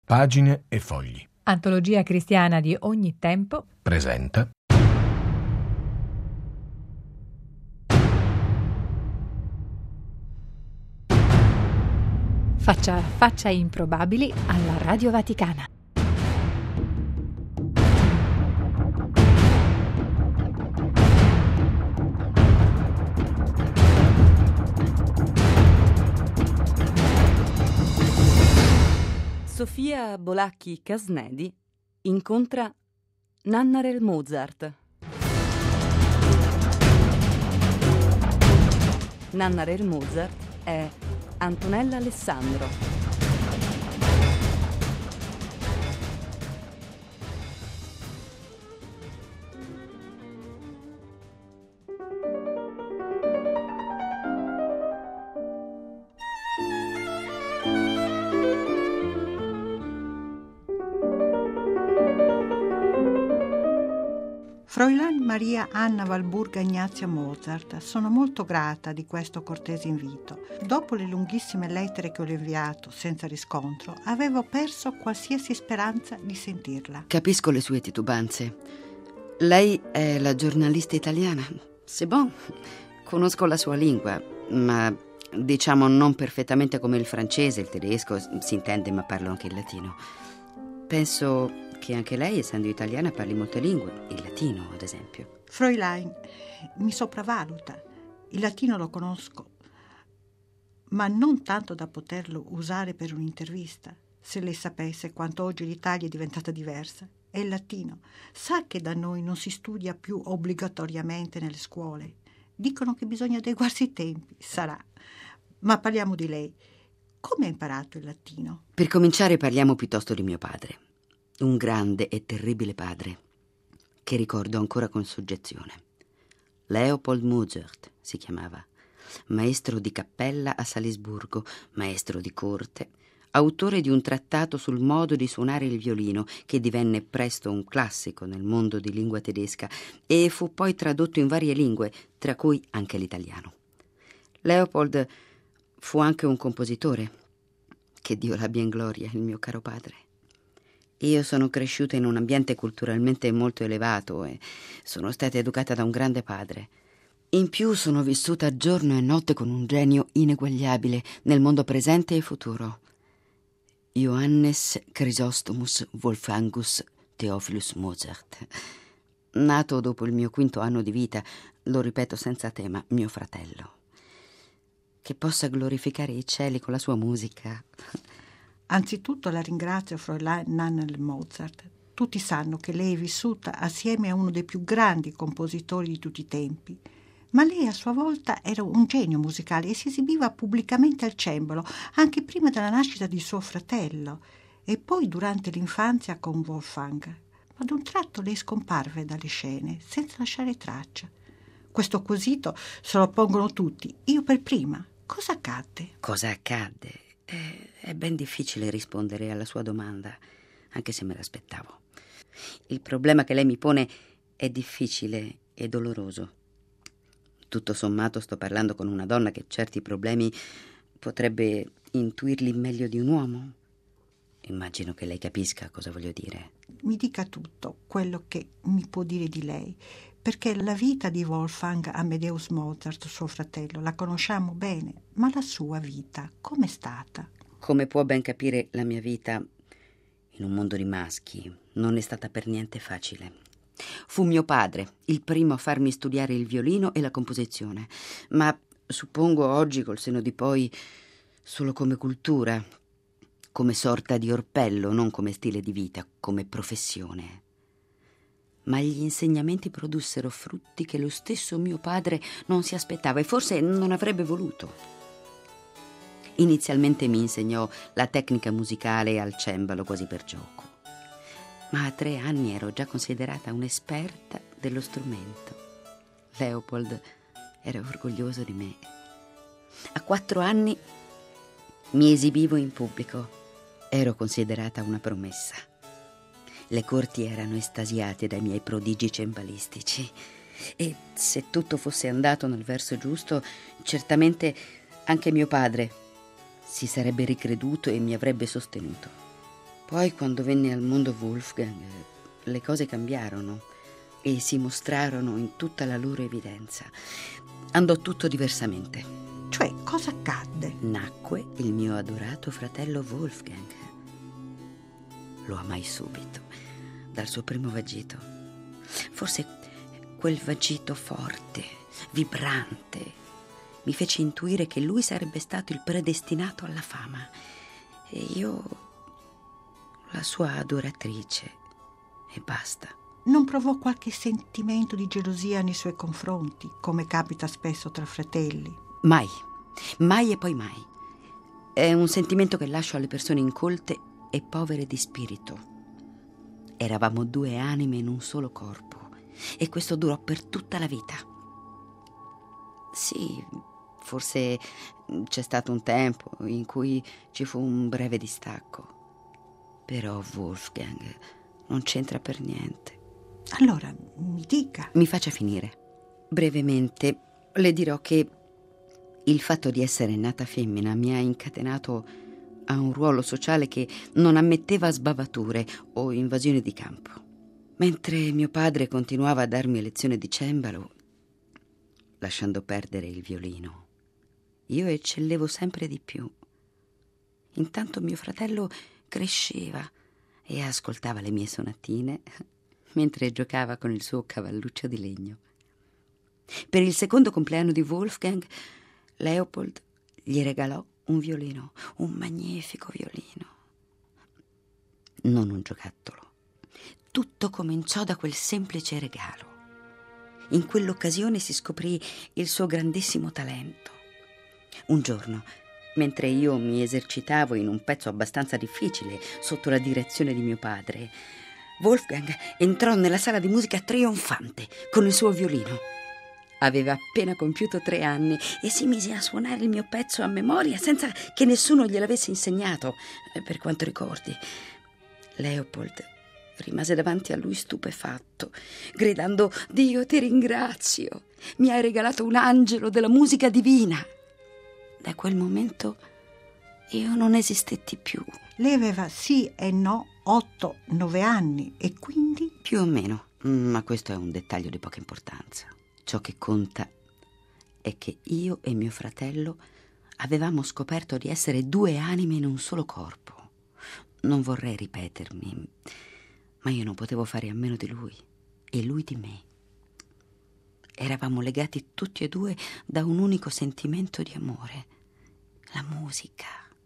Pagine e fogli. Antologia cristiana di ogni tempo. Presenta Faccia a faccia improbabili alla Radio Vaticana. Sofia Bolacchi Casnedi incontra Nannarel Mozart. Nannarel Mozart è Antonella Alessandro. Fräulein Maria Anna Walburga Ignazia Mozart, sono molto grata di questo cortese invito. Dopo le lunghissime lettere che ho inviato senza riscontro, avevo perso qualsiasi speranza di sentirla. Capisco le sue titubanze. Lei è la giornalista italiana? C'est bon. Conosco la sua lingua, ma diciamo non perfettamente come il francese, il tedesco, si intende, ma parlo anche il latino. Penso che anche lei, essendo italiana, parli molte lingue, il latino ad esempio. Fräulein mi sopravvaluta. Il latino lo conosco, ma non tanto da poterlo usare per un'intervista. Se lei sapesse quanto oggi l'Italia è diventata diversa. È il latino. Sa che da noi non si studia più obbligatoriamente nelle scuole. Dicono che bisogna adeguarsi ai tempi. Sarà. Ma parliamo di lei. Come ha imparato il latino? Per cominciare parliamo piuttosto di mio padre. Un grande e terribile padre, che ricordo ancora con soggezione. Leopold Mozart si chiamava, maestro di cappella a Salisburgo, maestro di corte, autore di un trattato sul modo di suonare il violino, che divenne presto un classico nel mondo di lingua tedesca e fu poi tradotto in varie lingue, tra cui anche l'italiano. Leopold fu anche un compositore, che Dio l'abbia in gloria, il mio caro padre. Io sono cresciuta in un ambiente culturalmente molto elevato e sono stata educata da un grande padre. In più sono vissuta giorno e notte con un genio ineguagliabile nel mondo presente e futuro. Johannes Chrysostomus Wolfgangus Theophilus Mozart. Nato dopo il mio 5º anno di vita, lo ripeto senza tema, mio fratello. Che possa glorificare i cieli con la sua musica. Anzitutto la ringrazio, Fräulein Nannarel Mozart. Tutti sanno che lei è vissuta assieme a uno dei più grandi compositori di tutti i tempi. Ma lei a sua volta era un genio musicale e si esibiva pubblicamente al cembalo, anche prima della nascita di suo fratello, e poi durante l'infanzia con Wolfgang. Ma ad un tratto lei scomparve dalle scene, senza lasciare traccia. Questo quesito se lo pongono tutti, io per prima. Cosa accadde? Cosa accadde? È ben difficile rispondere alla sua domanda, anche se me l'aspettavo. Il problema che lei mi pone è difficile e doloroso. Tutto sommato sto parlando con una donna che certi problemi potrebbe intuirli meglio di un uomo. Immagino che lei capisca cosa voglio dire. Mi dica tutto quello che mi può dire di lei, perché la vita di Wolfgang Amadeus Mozart, suo fratello, la conosciamo bene, ma la sua vita com'è stata? Come può ben capire, la mia vita in un mondo di maschi non è stata per niente facile. Fu mio padre il primo a farmi studiare il violino e la composizione, ma suppongo oggi, col senno di poi, solo come cultura, come sorta di orpello, non come stile di vita, come professione. Ma gli insegnamenti produssero frutti che lo stesso mio padre non si aspettava e forse non avrebbe voluto. Inizialmente mi insegnò la tecnica musicale al cembalo quasi per gioco, ma a 3 anni ero già considerata un'esperta dello strumento. Leopold era orgoglioso di me. A 4 anni mi esibivo in pubblico. Ero considerata una promessa. Le corti erano estasiate dai miei prodigi cembalistici e se tutto fosse andato nel verso giusto, certamente anche mio padre si sarebbe ricreduto e mi avrebbe sostenuto. Poi, quando venne al mondo Wolfgang, le cose cambiarono e si mostrarono in tutta la loro evidenza. Andò tutto diversamente. Cioè, cosa accadde? Nacque il mio adorato fratello Wolfgang. Lo amai subito, dal suo primo vagito. Forse quel vagito forte, vibrante, mi fece intuire che lui sarebbe stato il predestinato alla fama e io la sua adoratrice, e basta. Non provò qualche sentimento di gelosia nei suoi confronti, come capita spesso tra fratelli? Mai e poi mai. È un sentimento che lascio alle persone incolte e povere di spirito. Eravamo due anime in un solo corpo e questo durò per tutta la vita. Sì, forse c'è stato un tempo in cui ci fu un breve distacco. Però Wolfgang non c'entra per niente. Allora, mi dica. Mi faccia finire. Brevemente le dirò che il fatto di essere nata femmina mi ha incatenato a un ruolo sociale che non ammetteva sbavature o invasioni di campo. Mentre mio padre continuava a darmi lezioni di cembalo, lasciando perdere il violino, io eccellevo sempre di più. Intanto mio fratello cresceva e ascoltava le mie sonatine mentre giocava con il suo cavalluccio di legno. Per il secondo compleanno di Wolfgang, Leopold gli regalò un violino, un magnifico violino. Non un giocattolo. Tutto cominciò da quel semplice regalo. In quell'occasione si scoprì il suo grandissimo talento. Un giorno, mentre io mi esercitavo in un pezzo abbastanza difficile sotto la direzione di mio padre, Wolfgang entrò nella sala di musica trionfante con il suo violino. Aveva appena compiuto 3 anni e si mise a suonare il mio pezzo a memoria senza che nessuno gliel'avesse insegnato, per quanto ricordi. Leopold rimase davanti a lui stupefatto, gridando: «Dio, ti ringrazio! Mi hai regalato un angelo della musica divina!» Da quel momento io non esistetti più. Lei aveva sì e no 8-9 anni e quindi? Più o meno, ma questo è un dettaglio di poca importanza. Ciò che conta è che io e mio fratello avevamo scoperto di essere 2 anime in un solo corpo. Non vorrei ripetermi, ma io non potevo fare a meno di lui e lui di me. Eravamo legati tutti e 2 da un unico sentimento di amore, la musica.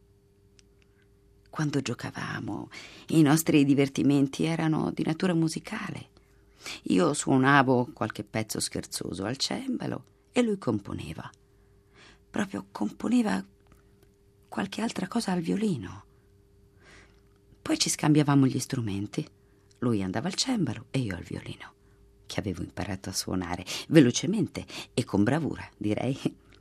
Quando giocavamo, i nostri divertimenti erano di natura musicale. Io suonavo qualche pezzo scherzoso al cembalo e lui componeva. Proprio componeva qualche altra cosa al violino. Poi ci scambiavamo gli strumenti. Lui andava al cembalo e io al violino, che avevo imparato a suonare velocemente e con bravura, direi.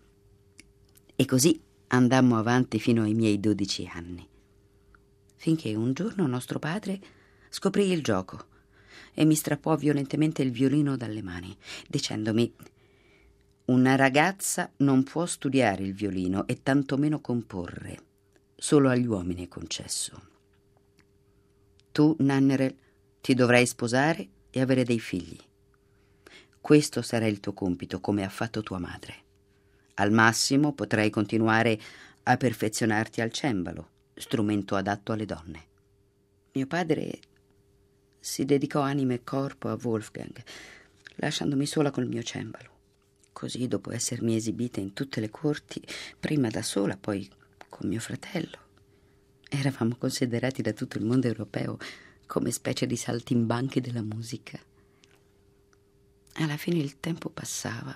E così andammo avanti fino ai miei 12 anni, finché un giorno nostro padre scoprì il gioco e mi strappò violentemente il violino dalle mani, dicendomi: «Una ragazza non può studiare il violino e tantomeno comporre. Solo agli uomini è concesso. Tu, Nannerl, ti dovrai sposare e avere dei figli. Questo sarà il tuo compito, come ha fatto tua madre. Al massimo potrai continuare a perfezionarti al cembalo, strumento adatto alle donne». Mio padre si dedicò anima e corpo a Wolfgang, lasciandomi sola col mio cembalo. Così, dopo essermi esibita in tutte le corti, prima da sola, poi con mio fratello, eravamo considerati da tutto il mondo europeo come specie di saltimbanchi della musica. Alla fine il tempo passava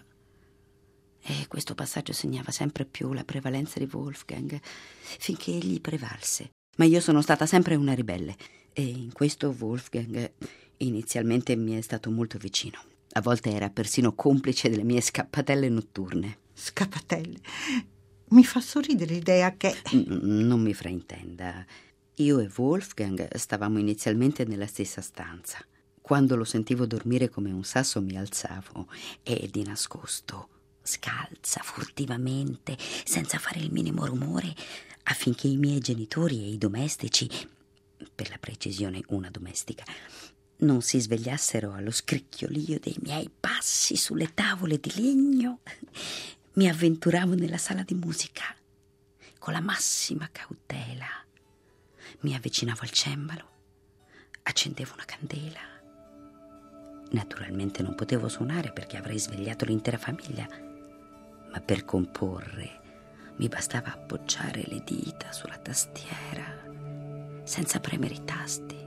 e questo passaggio segnava sempre più la prevalenza di Wolfgang, finché egli prevalse. Ma io sono stata sempre una ribelle e in questo Wolfgang inizialmente mi è stato molto vicino. A volte era persino complice delle mie scappatelle notturne. Scappatelle? Mi fa sorridere l'idea che... Non mi fraintenda. Io e Wolfgang stavamo inizialmente nella stessa stanza. Quando lo sentivo dormire come un sasso mi alzavo e di nascosto, scalza, furtivamente, senza fare il minimo rumore, affinché i miei genitori e i domestici, per la precisione una domestica, non si svegliassero allo scricchiolio dei miei passi sulle tavole di legno, mi avventuravo nella sala di musica con la massima cautela. Mi avvicinavo al cembalo, accendevo una candela. Naturalmente non potevo suonare perché avrei svegliato l'intera famiglia, ma per comporre mi bastava appoggiare le dita sulla tastiera senza premere i tasti.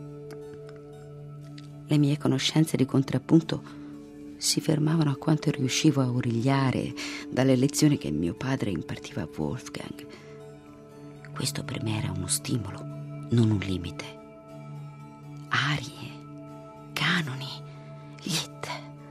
Le mie conoscenze di contrappunto si fermavano a quanto riuscivo a origliare dalle lezioni che mio padre impartiva a Wolfgang. Questo per me era uno stimolo, non un limite. Arie, canoni, lied.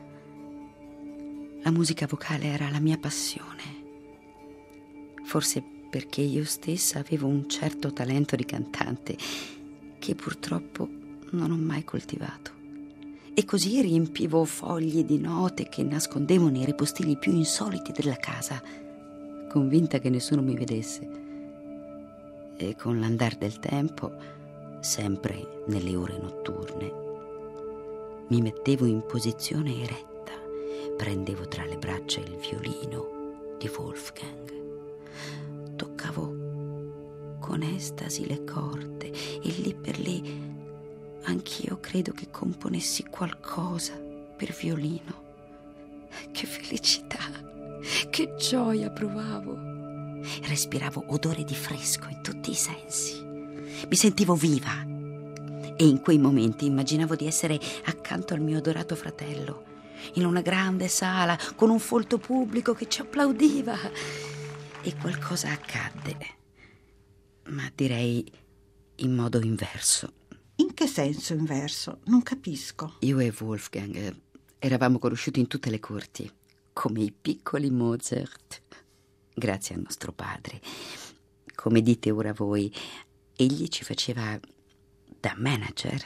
La musica vocale era la mia passione. Forse perché io stessa avevo un certo talento di cantante che purtroppo non ho mai coltivato. E così riempivo fogli di note che nascondevo nei ripostigli più insoliti della casa, convinta che nessuno mi vedesse. E con l'andar del tempo, sempre nelle ore notturne, mi mettevo in posizione eretta, prendevo tra le braccia il violino di Wolfgang, toccavo con estasi le corde e lì per lì anch'io credo che componessi qualcosa per violino. Che felicità, che gioia provavo. Respiravo odore di fresco in tutti i sensi. Mi sentivo viva e in quei momenti immaginavo di essere accanto al mio adorato fratello, in una grande sala con un folto pubblico che ci applaudiva. E qualcosa accadde, ma direi in modo inverso. In che senso inverso? Non capisco. Io e Wolfgang eravamo conosciuti in tutte le corti, come i piccoli Mozart, grazie al nostro padre. Come dite ora voi, egli ci faceva da manager.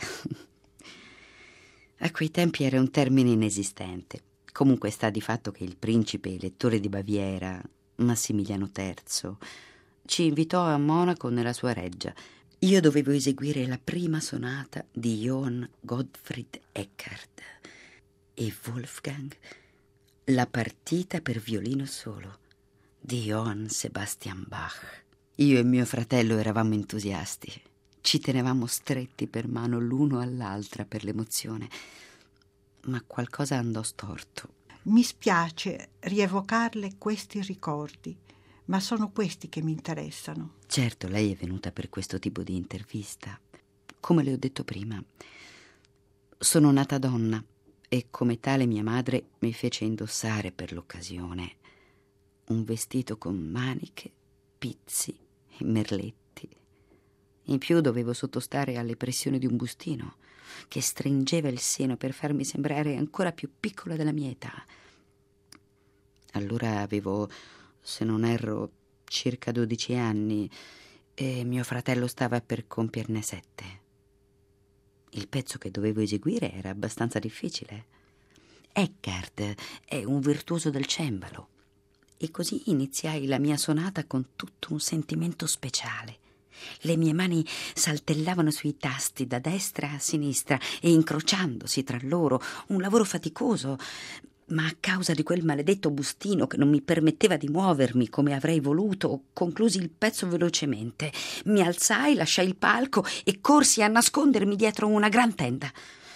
A quei tempi era un termine inesistente. Comunque sta di fatto che il principe elettore di Baviera, Massimiliano III, ci invitò a Monaco nella sua reggia. Io dovevo eseguire la prima sonata di Johann Gottfried Eckart e Wolfgang la partita per violino solo di Johann Sebastian Bach. Io e mio fratello eravamo entusiasti, ci tenevamo stretti per mano l'uno all'altra per l'emozione, ma qualcosa andò storto. Mi spiace rievocarle questi ricordi, ma sono questi che mi interessano. Certo, lei è venuta per questo tipo di intervista. Come le ho detto prima, sono nata donna e come tale mia madre mi fece indossare per l'occasione un vestito con maniche, pizzi e merletti. In più dovevo sottostare alle pressioni di un bustino che stringeva il seno per farmi sembrare ancora più piccola della mia età. Allora avevo, se non erro, circa 12 anni e mio fratello stava per compierne 7. Il pezzo che dovevo eseguire era abbastanza difficile. Eckart è un virtuoso del cembalo e così iniziai la mia sonata con tutto un sentimento speciale. Le mie mani saltellavano sui tasti da destra a sinistra e incrociandosi tra loro, un lavoro faticoso, ma a causa di quel maledetto bustino che non mi permetteva di muovermi come avrei voluto, conclusi il pezzo velocemente. Mi alzai, lasciai il palco e corsi a nascondermi dietro una gran tenda.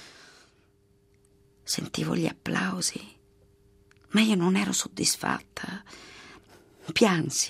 Sentivo gli applausi, ma io non ero soddisfatta. Piansi.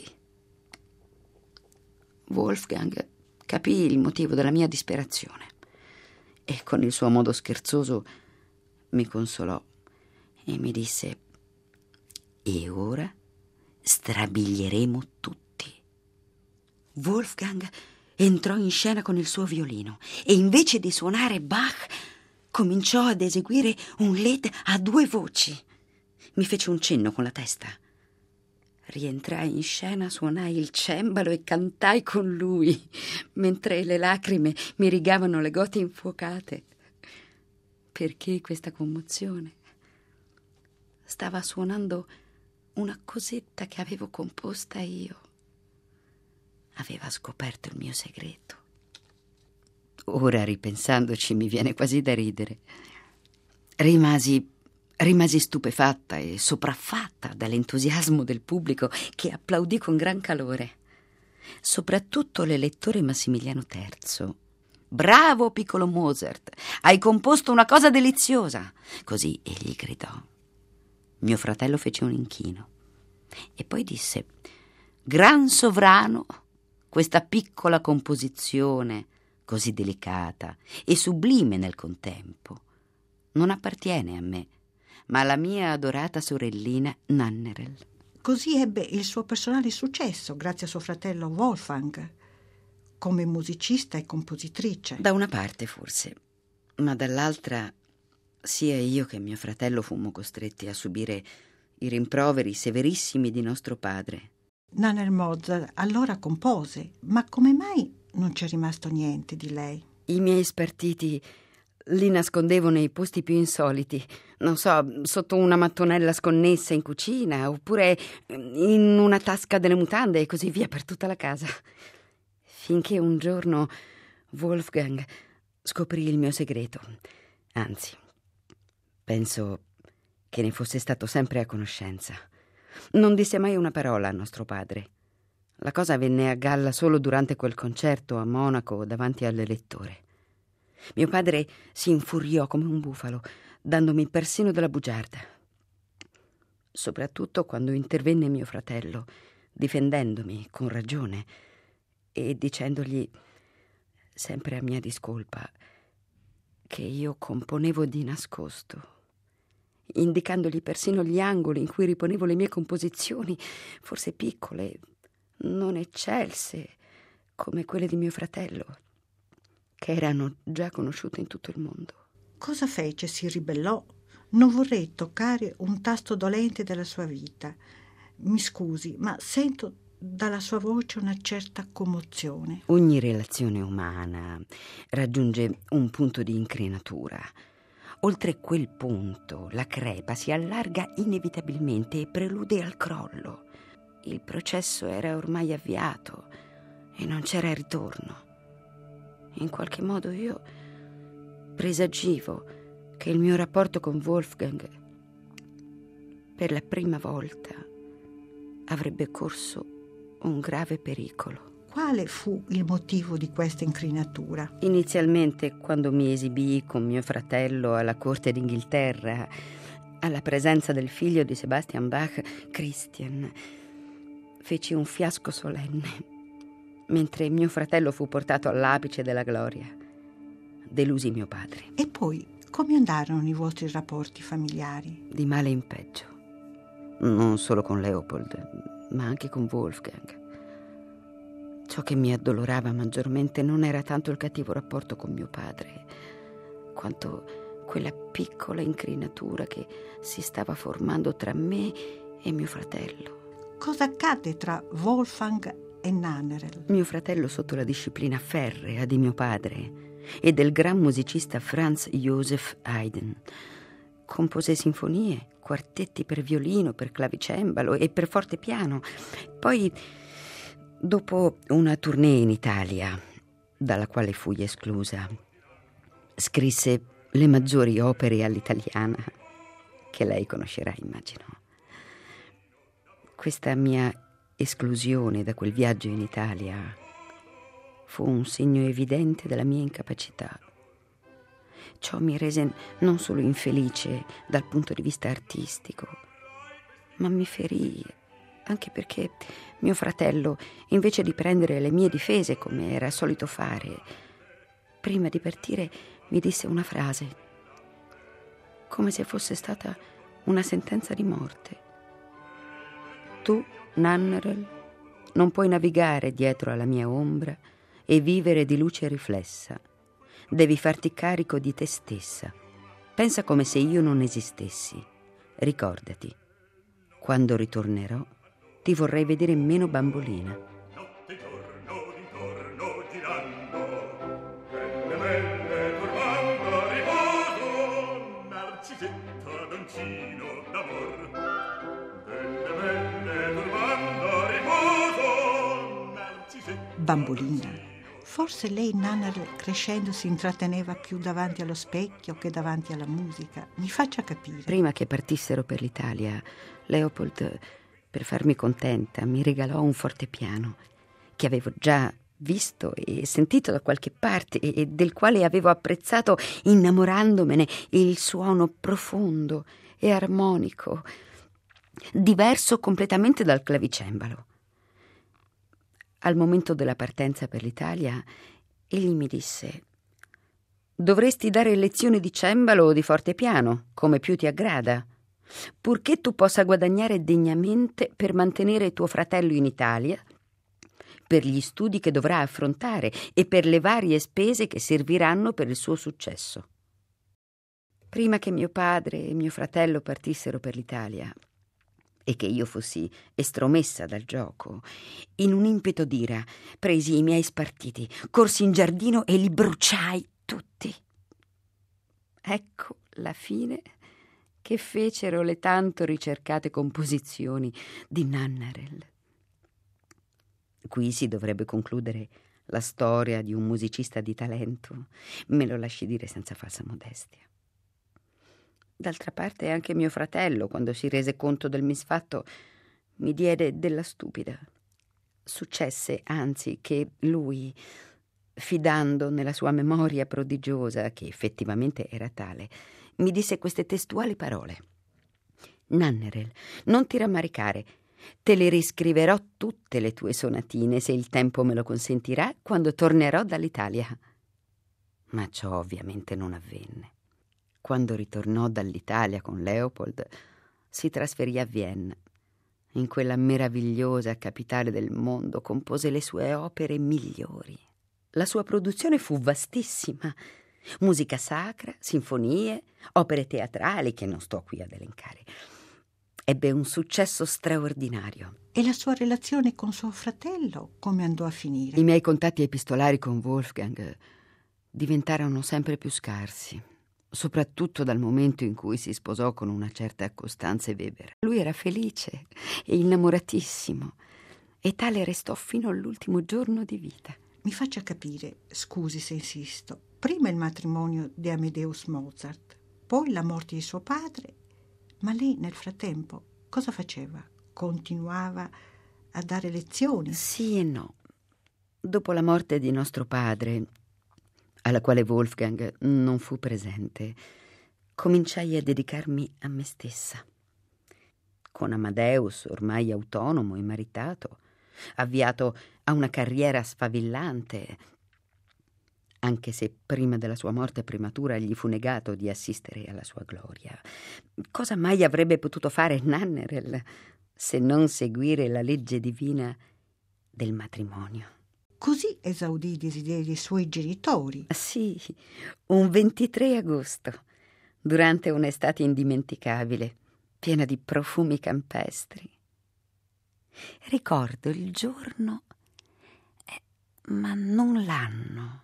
Wolfgang capì il motivo della mia disperazione e con il suo modo scherzoso mi consolò e mi disse: e ora strabilieremo tutti. Wolfgang entrò in scena con il suo violino e invece di suonare Bach cominciò ad eseguire un lied a 2 voci. Mi fece un cenno con la testa. Rientrai in scena, suonai il cembalo e cantai con lui, mentre le lacrime mi rigavano le gote infuocate. Perché questa commozione? Stava suonando una cosetta che avevo composta io. Aveva scoperto il mio segreto. Ora, ripensandoci, mi viene quasi da ridere. Rimasi stupefatta e sopraffatta dall'entusiasmo del pubblico che applaudì con gran calore. Soprattutto l'elettore Massimiliano III. «Bravo, piccolo Mozart, hai composto una cosa deliziosa!» Così egli gridò. Mio fratello fece un inchino e poi disse: «Gran sovrano, questa piccola composizione, così delicata e sublime nel contempo, non appartiene a me, ma alla mia adorata sorellina Nannerl». Così ebbe il suo personale successo grazie a suo fratello Wolfgang, come musicista e compositrice. Da una parte forse, ma dall'altra sia io che mio fratello fummo costretti a subire i rimproveri severissimi di nostro padre. Nannerl Mozart allora compose, ma come mai non c'è rimasto niente di lei? I miei spartiti li nascondevo nei posti più insoliti, non so, sotto una mattonella sconnessa in cucina, oppure in una tasca delle mutande e così via per tutta la casa. Finché un giorno Wolfgang scoprì il mio segreto. Anzi, penso che ne fosse stato sempre a conoscenza. Non disse mai una parola a nostro padre. La cosa venne a galla solo durante quel concerto a Monaco davanti all'elettore. Mio padre si infuriò come un bufalo, dandomi persino della bugiarda. Soprattutto quando intervenne mio fratello, difendendomi con ragione e dicendogli, sempre a mia discolpa, che io componevo di nascosto, indicandogli persino gli angoli in cui riponevo le mie composizioni, forse piccole, non eccelse come quelle di mio fratello, che erano già conosciute in tutto il mondo. Cosa fece? Si ribellò? Non vorrei toccare un tasto dolente della sua vita. Mi scusi, ma sento dalla sua voce una certa commozione. Ogni relazione umana raggiunge un punto di inclinatura. Oltre quel punto, la crepa si allarga inevitabilmente e prelude al crollo. Il processo era ormai avviato e non c'era ritorno. In qualche modo io presagivo che il mio rapporto con Wolfgang, per la prima volta, avrebbe corso un grave pericolo. Quale fu il motivo di questa incrinatura? Inizialmente, quando mi esibii con mio fratello alla corte d'Inghilterra, alla presenza del figlio di Sebastian Bach, Christian, feci un fiasco solenne. Mentre mio fratello fu portato all'apice della gloria, delusi mio padre. E poi, come andarono i vostri rapporti familiari? Di male in peggio. Non solo con Leopold, ma anche con Wolfgang. Ciò che mi addolorava maggiormente non era tanto il cattivo rapporto con mio padre, quanto quella piccola incrinatura che si stava formando tra me e mio fratello. Cosa accadde tra Wolfgang e Nannerl? Mio fratello, sotto la disciplina ferrea di mio padre e del gran musicista Franz Joseph Haydn, compose sinfonie, quartetti per violino, per clavicembalo e per fortepiano. Poi, dopo una tournée in Italia, dalla quale fui esclusa, scrisse le maggiori opere all'italiana che lei conoscerà, immagino. Questa mia esclusione da quel viaggio in Italia fu un segno evidente della mia incapacità. Ciò mi rese non solo infelice dal punto di vista artistico, ma mi ferì anche perché mio fratello, invece di prendere le mie difese come era solito fare, prima di partire mi disse una frase, come se fosse stata una sentenza di morte. Tu, Nannerl, non puoi navigare dietro alla mia ombra e vivere di luce riflessa. Devi farti carico di te stessa. Pensa come se io non esistessi. Ricordati, quando ritornerò, ti vorrei vedere meno bambolina. Notte e giorno d'intorno girando, belle belle turbando a riposo, Narcisetta doncino d'amor. Belle belle turbando a riposo, Narcisetta. Bambolina, Forse lei, Nannerl, crescendo si intratteneva più davanti allo specchio che davanti alla musica. Mi faccia capire. Prima che partissero per l'Italia, Leopold, per farmi contenta, mi regalò un fortepiano che avevo già visto e sentito da qualche parte e del quale avevo apprezzato, innamorandomene, il suono profondo e armonico, diverso completamente dal clavicembalo. Al momento della partenza per l'Italia, egli mi disse: «Dovresti dare lezioni di cembalo o di fortepiano, come più ti aggrada, purché tu possa guadagnare degnamente per mantenere tuo fratello in Italia, per gli studi che dovrà affrontare e per le varie spese che serviranno per il suo successo». Prima che mio padre e mio fratello partissero per l'Italia e che io fossi estromessa dal gioco, in un impeto d'ira presi i miei spartiti, corsi in giardino e li bruciai tutti. Ecco la fine che fecero le tanto ricercate composizioni di Nannerl. Qui si dovrebbe concludere la storia di un musicista di talento, me lo lasci dire senza falsa modestia. D'altra parte anche mio fratello, quando si rese conto del misfatto, mi diede della stupida. Successe, anzi, che lui, fidando nella sua memoria prodigiosa, che effettivamente era tale, mi disse queste testuali parole: «Nannerl, non ti rammaricare, te le riscriverò tutte le tue sonatine, se il tempo me lo consentirà, quando tornerò dall'Italia». Ma ciò ovviamente non avvenne. Quando ritornò dall'Italia con Leopold, si trasferì a Vienna. In quella meravigliosa capitale del mondo compose le sue opere migliori. La sua produzione fu vastissima: musica sacra, sinfonie, opere teatrali che non sto qui ad elencare. Ebbe un successo straordinario. E la sua relazione con suo fratello come andò a finire? I miei contatti epistolari con Wolfgang diventarono sempre più scarsi, soprattutto dal momento in cui si sposò con una certa Constanze Weber. Lui era felice e innamoratissimo, e tale restò fino all'ultimo giorno di vita. Mi faccia capire, scusi se insisto, prima il matrimonio di Amadeus Mozart, poi la morte di suo padre, ma lei nel frattempo cosa faceva? Continuava a dare lezioni? Sì e no. Dopo la morte di nostro padre, alla quale Wolfgang non fu presente, cominciai a dedicarmi a me stessa. Con Amadeus, ormai autonomo e maritato, avviato a una carriera sfavillante, anche se prima della sua morte prematura gli fu negato di assistere alla sua gloria. Cosa mai avrebbe potuto fare Nannerl se non seguire la legge divina del matrimonio? Così esaudì i desideri dei suoi genitori. Sì, un 23 agosto, durante un'estate indimenticabile, piena di profumi campestri. Ricordo il giorno, ma non l'anno.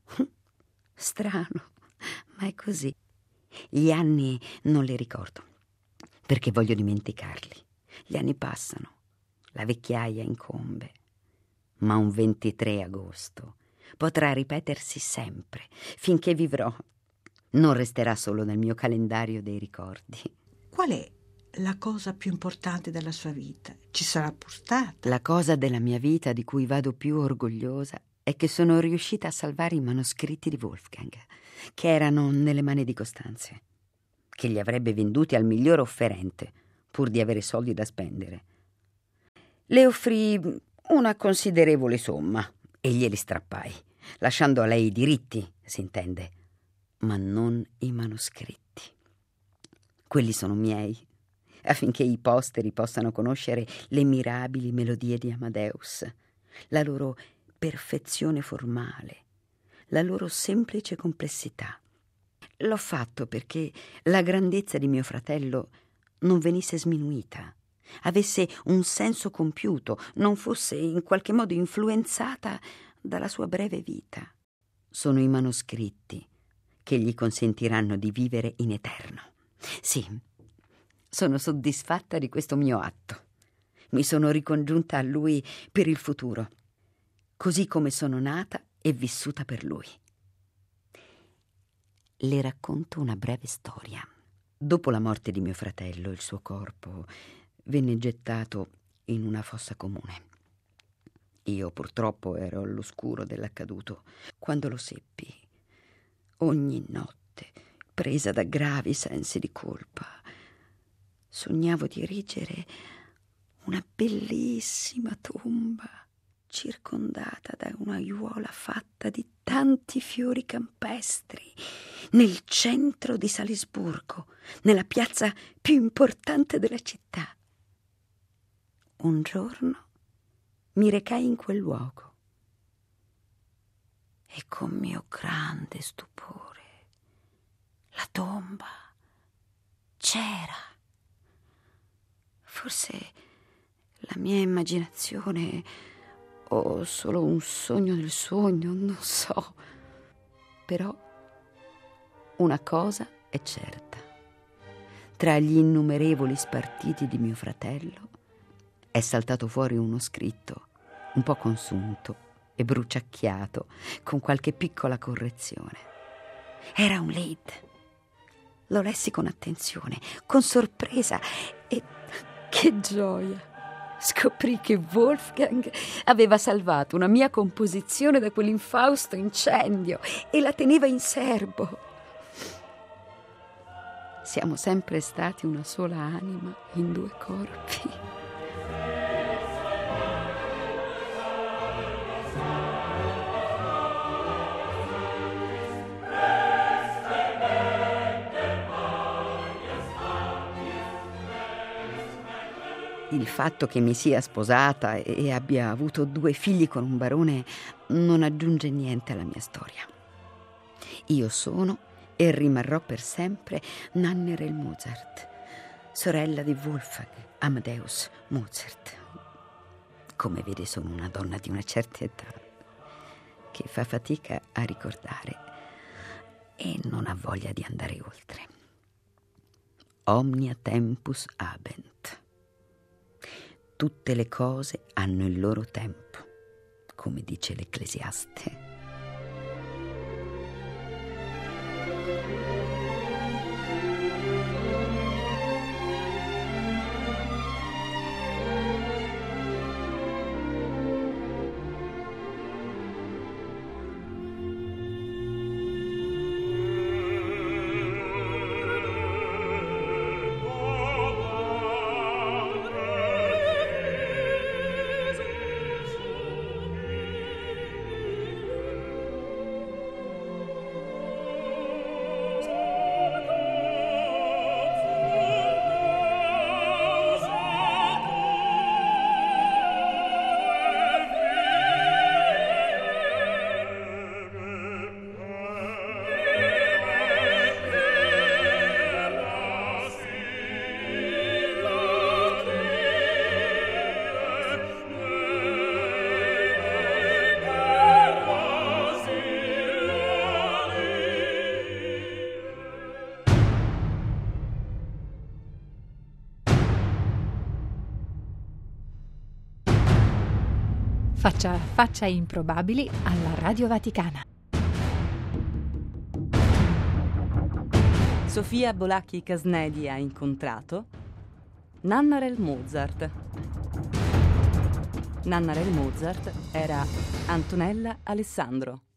Strano, ma è così. Gli anni non li ricordo, perché voglio dimenticarli. Gli anni passano, la vecchiaia incombe. Ma un 23 agosto potrà ripetersi sempre, finché vivrò. Non resterà solo nel mio calendario dei ricordi. Qual è la cosa più importante della sua vita? Ci sarà pur stata. La cosa della mia vita di cui vado più orgogliosa è che sono riuscita a salvare i manoscritti di Wolfgang, che erano nelle mani di Constanze, che li avrebbe venduti al miglior offerente, pur di avere soldi da spendere. Le offrì una considerevole somma e glieli strappai, lasciando a lei i diritti, si intende, ma non i manoscritti. Quelli sono miei, affinché i posteri possano conoscere le mirabili melodie di Amadeus, la loro perfezione formale, la loro semplice complessità. L'ho fatto perché la grandezza di mio fratello non venisse sminuita, avesse un senso compiuto, non fosse in qualche modo influenzata dalla sua breve vita. Sono i manoscritti che gli consentiranno di vivere in eterno. Sì, sono soddisfatta di questo mio atto. Mi sono ricongiunta a lui per il futuro, così come sono nata e vissuta per lui. Le racconto una breve storia. Dopo la morte di mio fratello, il suo corpo venne gettato in una fossa comune. Io purtroppo ero all'oscuro dell'accaduto quando lo seppi. Ogni notte, presa da gravi sensi di colpa, sognavo di erigere una bellissima tomba circondata da una aiuola fatta di tanti fiori campestri nel centro di Salisburgo, nella piazza più importante della città. Un giorno mi recai in quel luogo e con mio grande stupore la tomba c'era. Forse la mia immaginazione o solo un sogno del sogno, non so. Però una cosa è certa. Tra gli innumerevoli spartiti di mio fratello è saltato fuori uno scritto un po' consunto e bruciacchiato, con qualche piccola correzione. Era un lead. Lo lessi con attenzione, con sorpresa, e che gioia! Scoprì che Wolfgang aveva salvato una mia composizione da quell'infausto incendio e la teneva in serbo. Siamo sempre stati una sola anima in due corpi. Il fatto che mi sia sposata e abbia avuto 2 figli con un barone non aggiunge niente alla mia storia. Io sono e rimarrò per sempre Nannerl Mozart, sorella di Wolfgang Amadeus Mozart. Come vede, sono una donna di una certa età che fa fatica a ricordare e non ha voglia di andare oltre. Omnia tempus habent. Tutte le cose hanno il loro tempo, come dice l'Ecclesiaste. Faccia improbabili alla Radio Vaticana. Sofia Bolacchi Casnedi ha incontrato Nannerl Mozart. Nannerl Mozart era Antonella Alessandro.